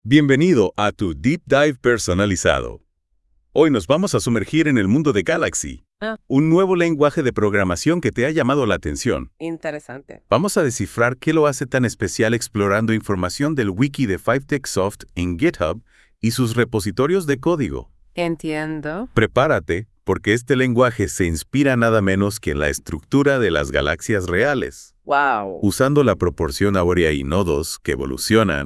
Bienvenido a tu Deep Dive personalizado. Hoy nos vamos a sumergir en el mundo de Galaxy, un nuevo lenguaje de programación que te ha llamado la atención. Interesante. Vamos a descifrar qué lo hace tan especial explorando información del wiki de 5TechSoft en GitHub y sus repositorios de código. Entiendo. Prepárate, porque este lenguaje se inspira nada menos que en la estructura de las galaxias reales. Wow. Usando la proporción áurea y nodos que evolucionan,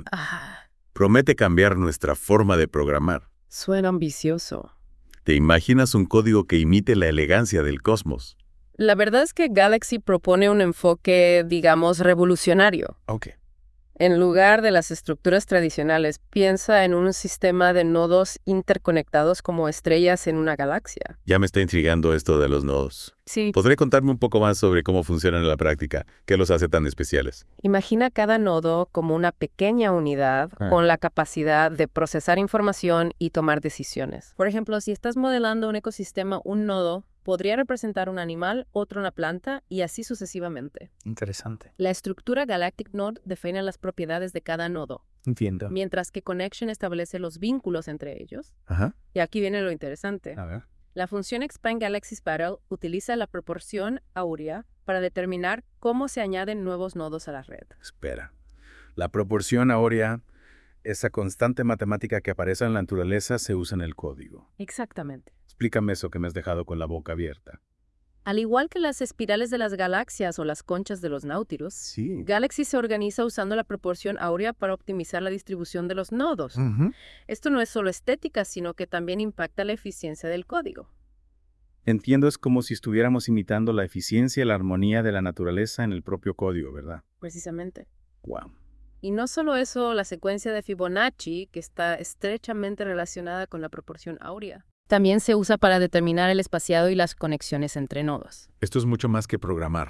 promete cambiar nuestra forma de programar. Suena ambicioso. ¿Te imaginas un código que imite la elegancia del cosmos? La verdad es que Galaxy propone un enfoque, digamos, revolucionario. Ok. En lugar de las estructuras tradicionales, piensa en un sistema de nodos interconectados como estrellas en una galaxia. Ya me está intrigando esto de los nodos. Sí. ¿Podré contarme un poco más sobre cómo funcionan en la práctica? ¿Qué los hace tan especiales? Imagina cada nodo como una pequeña unidad con la capacidad de procesar información y tomar decisiones. Por ejemplo, si estás modelando un ecosistema, un nodo podría representar un animal, otro una planta y así sucesivamente. Interesante. La estructura Galactic Node define las propiedades de cada nodo, Entiendo. mientras que Connection establece los vínculos entre ellos. Ajá. Y aquí viene lo interesante. A ver. La función Expand Galaxy Parallel utiliza la proporción áurea para determinar cómo se añaden nuevos nodos a la red. Espera. La proporción áurea, esa constante matemática que aparece en la naturaleza, se usa en el código. Exactamente. Explícame eso que me has dejado con la boca abierta. Al igual que las espirales de las galaxias o las conchas de los náutilus, Sí. Galaxy se organiza usando la proporción áurea para optimizar la distribución de los nodos. Esto no es solo estética, sino que también impacta la eficiencia del código. Entiendo, es como si estuviéramos imitando la eficiencia y la armonía de la naturaleza en el propio código, ¿verdad? Precisamente. Wow. Y no solo eso, la secuencia de Fibonacci, que está estrechamente relacionada con la proporción áurea, también se usa para determinar el espaciado y las conexiones entre nodos. Esto es mucho más que programar.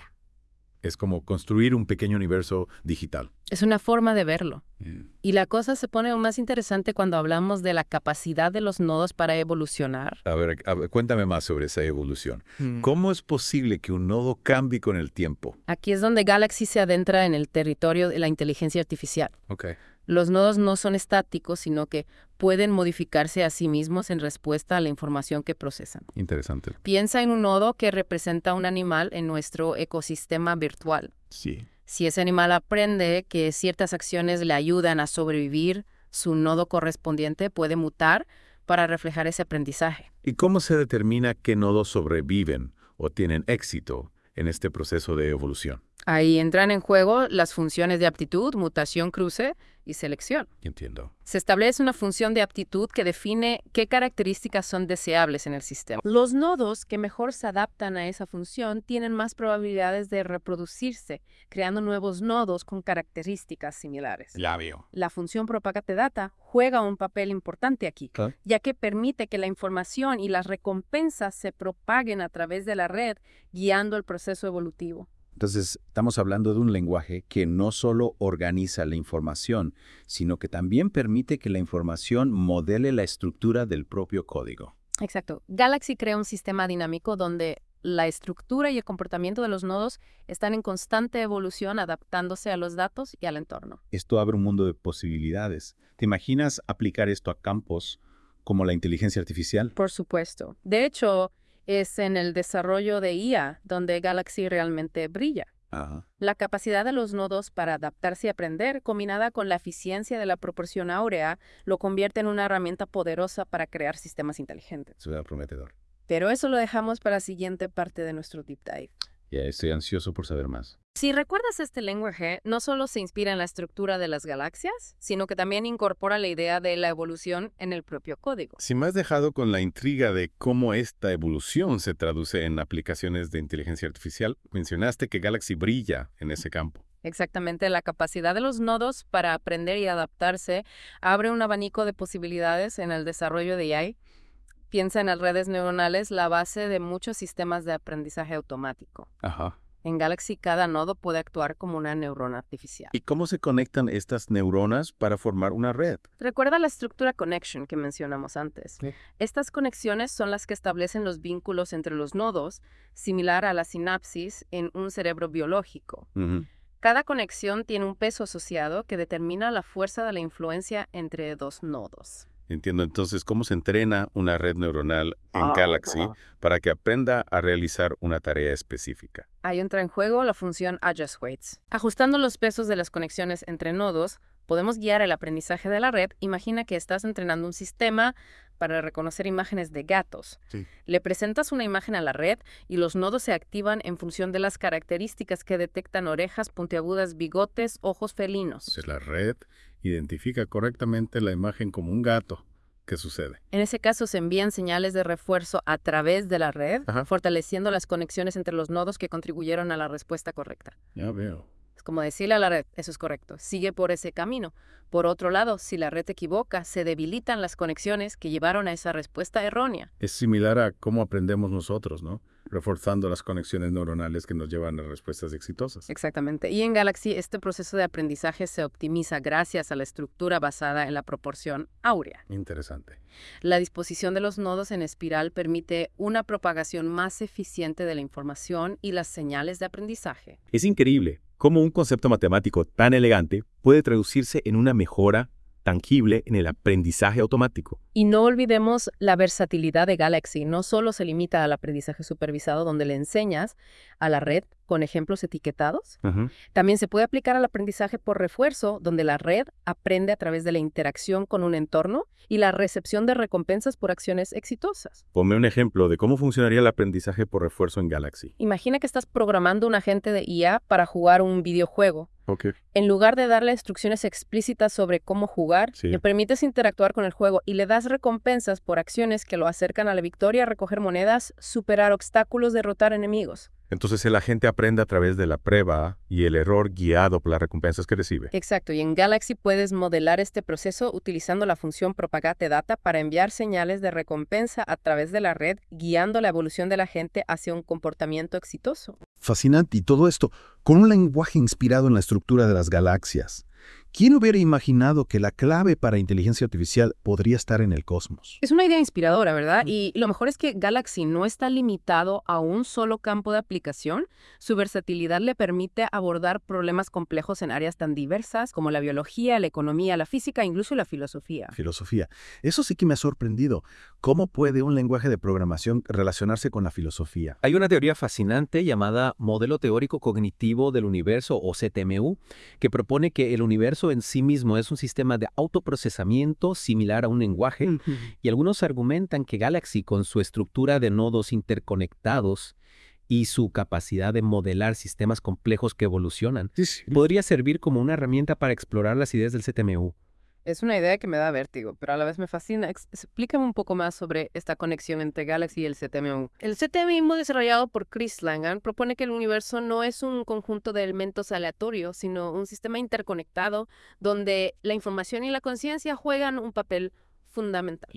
Es como construir un pequeño universo digital. Es una forma de verlo. Y la cosa se pone aún más interesante cuando hablamos de la capacidad de los nodos para evolucionar. A ver, cuéntame más sobre esa evolución. ¿Cómo es posible que un nodo cambie con el tiempo? Aquí es donde Galaxy se adentra en el territorio de la inteligencia artificial. Ok. Los nodos no son estáticos, sino que pueden modificarse a sí mismos en respuesta a la información que procesan. Interesante. Piensa en un nodo que representa un animal en nuestro ecosistema virtual. Sí. Si ese animal aprende que ciertas acciones le ayudan a sobrevivir, su nodo correspondiente puede mutar para reflejar ese aprendizaje. ¿Y cómo se determina qué nodos sobreviven o tienen éxito en este proceso de evolución? Ahí entran en juego las funciones de aptitud, mutación, cruce y selección. Entiendo. Se establece una función de aptitud que define qué características son deseables en el sistema. Los nodos que mejor se adaptan a esa función tienen más probabilidades de reproducirse, creando nuevos nodos con características similares. Ya veo. La función propagate data juega un papel importante aquí, ya que permite que la información y las recompensas se propaguen a través de la red, guiando el proceso evolutivo. Entonces, estamos hablando de un lenguaje que no solo organiza la información, sino que también permite que la información modele la estructura del propio código. Exacto. Galaxy crea un sistema dinámico donde la estructura y el comportamiento de los nodos están en constante evolución, adaptándose a los datos y al entorno. Esto abre un mundo de posibilidades. ¿Te imaginas aplicar esto a campos como la inteligencia artificial? Por supuesto. De hecho, es en el desarrollo de IA donde Galaxy realmente brilla. Ajá. La capacidad de los nodos para adaptarse y aprender, combinada con la eficiencia de la proporción áurea, lo convierte en una herramienta poderosa para crear sistemas inteligentes. Suena prometedor. Pero eso lo dejamos para la siguiente parte de nuestro Deep Dive. Ya estoy ansioso por saber más. Si recuerdas, este lenguaje no solo se inspira en la estructura de las galaxias, sino que también incorpora la idea de la evolución en el propio código. Si me has dejado con la intriga de cómo esta evolución se traduce en aplicaciones de inteligencia artificial, mencionaste que Galaxy brilla en ese campo. Exactamente, la capacidad de los nodos para aprender y adaptarse abre un abanico de posibilidades en el desarrollo de AI. Piensa en las redes neuronales, la base de muchos sistemas de aprendizaje automático. Ajá. En Galaxy, cada nodo puede actuar como una neurona artificial. ¿Y cómo se conectan estas neuronas para formar una red? Recuerda la estructura connection que mencionamos antes. Sí. Estas conexiones son las que establecen los vínculos entre los nodos, similar a la sinapsis en un cerebro biológico. Cada conexión tiene un peso asociado que determina la fuerza de la influencia entre dos nodos. Entiendo entonces cómo se entrena una red neuronal en Galaxy para que aprenda a realizar una tarea específica. Ahí entra en juego la función AdjustWeights. Ajustando los pesos de las conexiones entre nodos, podemos guiar el aprendizaje de la red. Imagina que estás entrenando un sistema para reconocer imágenes de gatos. Sí. Le presentas una imagen a la red y los nodos se activan en función de las características que detectan: orejas puntiagudas, bigotes, ojos felinos. Entonces la red identifica correctamente la imagen como un gato. ¿Qué sucede? En ese caso se envían señales de refuerzo a través de la red, fortaleciendo las conexiones entre los nodos que contribuyeron a la respuesta correcta. Ya veo. Es como decirle a la red, eso es correcto, sigue por ese camino. Por otro lado, si la red equivoca, se debilitan las conexiones que llevaron a esa respuesta errónea. Es similar a cómo aprendemos nosotros, ¿no? Reforzando las conexiones neuronales que nos llevan a respuestas exitosas. Exactamente. Y en Galaxy, este proceso de aprendizaje se optimiza gracias a la estructura basada en la proporción áurea. Interesante. La disposición de los nodos en espiral permite una propagación más eficiente de la información y las señales de aprendizaje. Es increíble cómo un concepto matemático tan elegante puede traducirse en una mejora tangible en el aprendizaje automático. Y no olvidemos la versatilidad de Galaxy. No solo se limita al aprendizaje supervisado, donde le enseñas a la red con ejemplos etiquetados. También se puede aplicar al aprendizaje por refuerzo, donde la red aprende a través de la interacción con un entorno y la recepción de recompensas por acciones exitosas. Ponme un ejemplo de cómo funcionaría el aprendizaje por refuerzo en Galaxy. Imagina que estás programando un agente de IA para jugar un videojuego. Ok. En lugar de darle instrucciones explícitas sobre cómo jugar, Sí. le permites interactuar con el juego y le das recompensas por acciones que lo acercan a la victoria: recoger monedas, superar obstáculos, derrotar enemigos. Entonces el agente aprende a través de la prueba y el error guiado por las recompensas que recibe. Exacto, y en Galaxy puedes modelar este proceso utilizando la función propagate-data para enviar señales de recompensa a través de la red, guiando la evolución del agente hacia un comportamiento exitoso. Fascinante, y todo esto con un lenguaje inspirado en la estructura de las galaxias. ¿Quién hubiera imaginado que la clave para inteligencia artificial podría estar en el cosmos? Es una idea inspiradora, ¿verdad? Y lo mejor es que Galaxy no está limitado a un solo campo de aplicación. Su versatilidad le permite abordar problemas complejos en áreas tan diversas como la biología, la economía, la física, incluso la filosofía. Filosofía. Eso sí que me ha sorprendido. ¿Cómo puede un lenguaje de programación relacionarse con la filosofía? Hay una teoría fascinante llamada Modelo Teórico Cognitivo del Universo, o CTMU, que propone que el universo en sí mismo es un sistema de autoprocesamiento similar a un lenguaje, y algunos argumentan que Galaxy, con su estructura de nodos interconectados y su capacidad de modelar sistemas complejos que evolucionan, podría servir como una herramienta para explorar las ideas del CTMU. Es una idea que me da vértigo, pero a la vez me fascina. Explícame un poco más sobre esta conexión entre Galaxy y el CTMU. El CTMU, desarrollado por Chris Langan, propone que el universo no es un conjunto de elementos aleatorios, sino un sistema interconectado donde la información y la conciencia juegan un papel fundamental.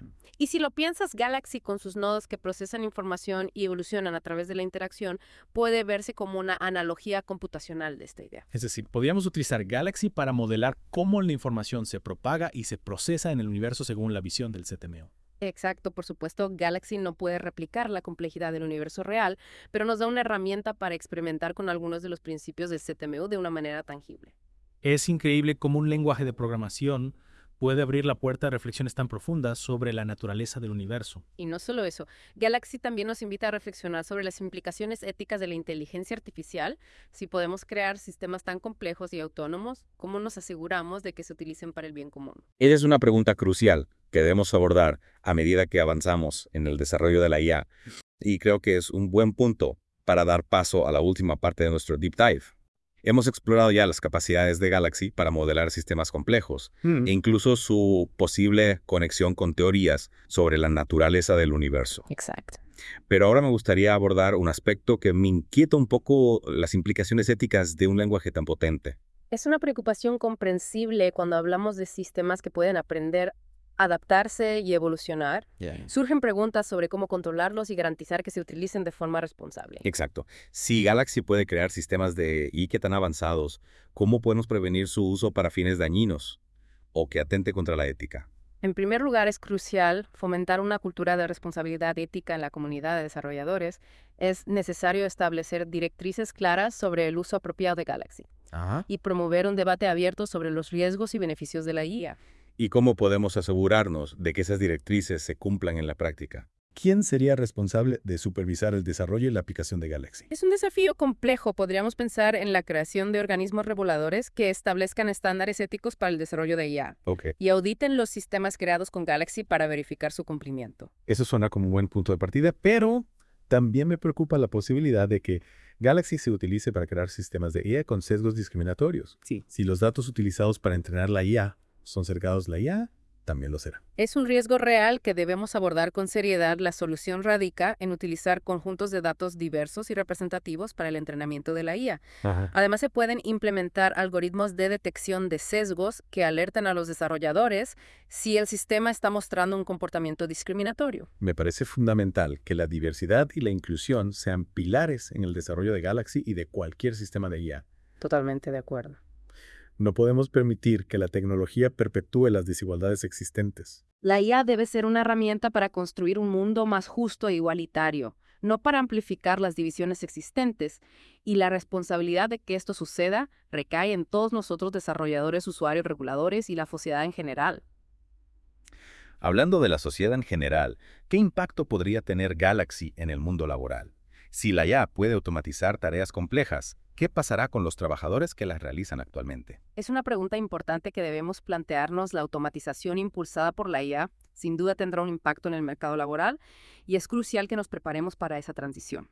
Y si lo piensas, Galaxy, con sus nodos que procesan información y evolucionan a través de la interacción, puede verse como una analogía computacional de esta idea. Es decir, podríamos utilizar Galaxy para modelar cómo la información se propaga y se procesa en el universo según la visión del CTMU. Exacto, por supuesto, Galaxy no puede replicar la complejidad del universo real, pero nos da una herramienta para experimentar con algunos de los principios del CTMU de una manera tangible. Es increíble cómo un lenguaje de programación puede abrir la puerta a reflexiones tan profundas sobre la naturaleza del universo. Y no solo eso, Galaxy también nos invita a reflexionar sobre las implicaciones éticas de la inteligencia artificial. Si podemos crear sistemas tan complejos y autónomos, ¿cómo nos aseguramos de que se utilicen para el bien común? Esa es una pregunta crucial que debemos abordar a medida que avanzamos en el desarrollo de la IA. Y creo que es un buen punto para dar paso a la última parte de nuestro Deep Dive. Hemos explorado ya las capacidades de Galaxy para modelar sistemas complejos e incluso su posible conexión con teorías sobre la naturaleza del universo. Exacto. Pero ahora me gustaría abordar un aspecto que me inquieta un poco: las implicaciones éticas de un lenguaje tan potente. Es una preocupación comprensible cuando hablamos de sistemas que pueden aprender, adaptarse y evolucionar. Surgen preguntas sobre cómo controlarlos y garantizar que se utilicen de forma responsable. Exacto. Si Galaxy puede crear sistemas de IA tan avanzados, ¿cómo podemos prevenir su uso para fines dañinos o que atente contra la ética? En primer lugar, es crucial fomentar una cultura de responsabilidad ética en la comunidad de desarrolladores. Es necesario establecer directrices claras sobre el uso apropiado de Galaxy y promover un debate abierto sobre los riesgos y beneficios de la IA. ¿Y cómo podemos asegurarnos de que esas directrices se cumplan en la práctica? ¿Quién sería responsable de supervisar el desarrollo y la aplicación de Galaxy? Es un desafío complejo. Podríamos pensar en la creación de organismos reguladores que establezcan estándares éticos para el desarrollo de IA y auditen los sistemas creados con Galaxy para verificar su cumplimiento. Eso suena como un buen punto de partida, pero también me preocupa la posibilidad de que Galaxy se utilice para crear sistemas de IA con sesgos discriminatorios. Sí. Si los datos utilizados para entrenar la IA son cercados, la IA también lo será. Es un riesgo real que debemos abordar con seriedad. La solución radica en utilizar conjuntos de datos diversos y representativos para el entrenamiento de la IA. Además, se pueden implementar algoritmos de detección de sesgos que alertan a los desarrolladores si el sistema está mostrando un comportamiento discriminatorio. Me parece fundamental que la diversidad y la inclusión sean pilares en el desarrollo de Galaxy y de cualquier sistema de IA. Totalmente de acuerdo. No podemos permitir que la tecnología perpetúe las desigualdades existentes. La IA debe ser una herramienta para construir un mundo más justo e igualitario, no para amplificar las divisiones existentes. Y la responsabilidad de que esto suceda recae en todos nosotros, desarrolladores, usuarios, reguladores y la sociedad en general. Hablando de la sociedad en general, ¿qué impacto podría tener Galaxy en el mundo laboral? Si la IA puede automatizar tareas complejas, ¿qué pasará con los trabajadores que las realizan actualmente? Es una pregunta importante que debemos plantearnos. La automatización impulsada por la IA sin duda tendrá un impacto en el mercado laboral y es crucial que nos preparemos para esa transición.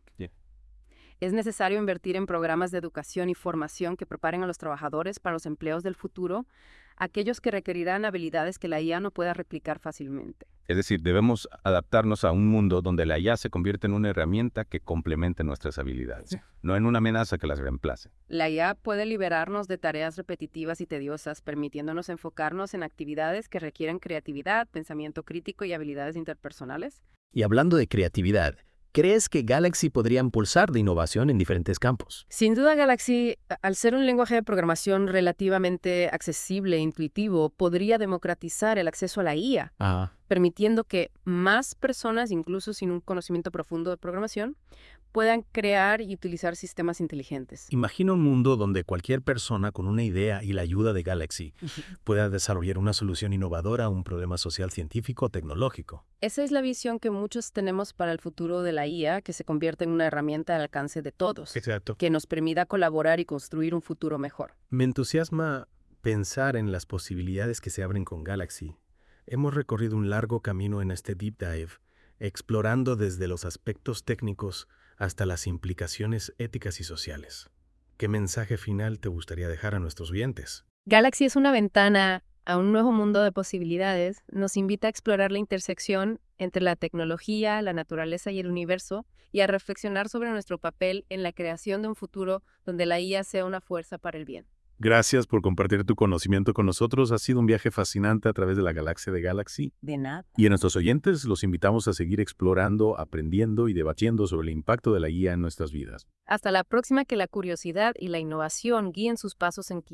Es necesario invertir en programas de educación y formación que preparen a los trabajadores para los empleos del futuro, aquellos que requerirán habilidades que la IA no pueda replicar fácilmente. Es decir, debemos adaptarnos a un mundo donde la IA se convierte en una herramienta que complemente nuestras habilidades, no en una amenaza que las reemplace. La IA puede liberarnos de tareas repetitivas y tediosas, permitiéndonos enfocarnos en actividades que requieren creatividad, pensamiento crítico y habilidades interpersonales. Y hablando de creatividad, ¿crees que Galaxy podría impulsar de innovación en diferentes campos? Sin duda, Galaxy, al ser un lenguaje de programación relativamente accesible e intuitivo, podría democratizar el acceso a la IA, permitiendo que más personas, incluso sin un conocimiento profundo de programación, puedan crear y utilizar sistemas inteligentes. Imagina un mundo donde cualquier persona con una idea y la ayuda de Galaxy pueda desarrollar una solución innovadora a un problema social, científico o tecnológico. Esa es la visión que muchos tenemos para el futuro de la IA, que se convierte en una herramienta al alcance de todos, Exacto. que nos permita colaborar y construir un futuro mejor. Me entusiasma pensar en las posibilidades que se abren con Galaxy. Hemos recorrido un largo camino en este Deep Dive, explorando desde los aspectos técnicos hasta las implicaciones éticas y sociales. ¿Qué mensaje final te gustaría dejar a nuestros oyentes? Galaxy es una ventana a un nuevo mundo de posibilidades. Nos invita a explorar la intersección entre la tecnología, la naturaleza y el universo, y a reflexionar sobre nuestro papel en la creación de un futuro donde la IA sea una fuerza para el bien. Gracias por compartir tu conocimiento con nosotros. Ha sido un viaje fascinante a través de la galaxia de Galaxy. De nada. Y a nuestros oyentes los invitamos a seguir explorando, aprendiendo y debatiendo sobre el impacto de la IA en nuestras vidas. Hasta la próxima, que la curiosidad y la innovación guíen sus pasos en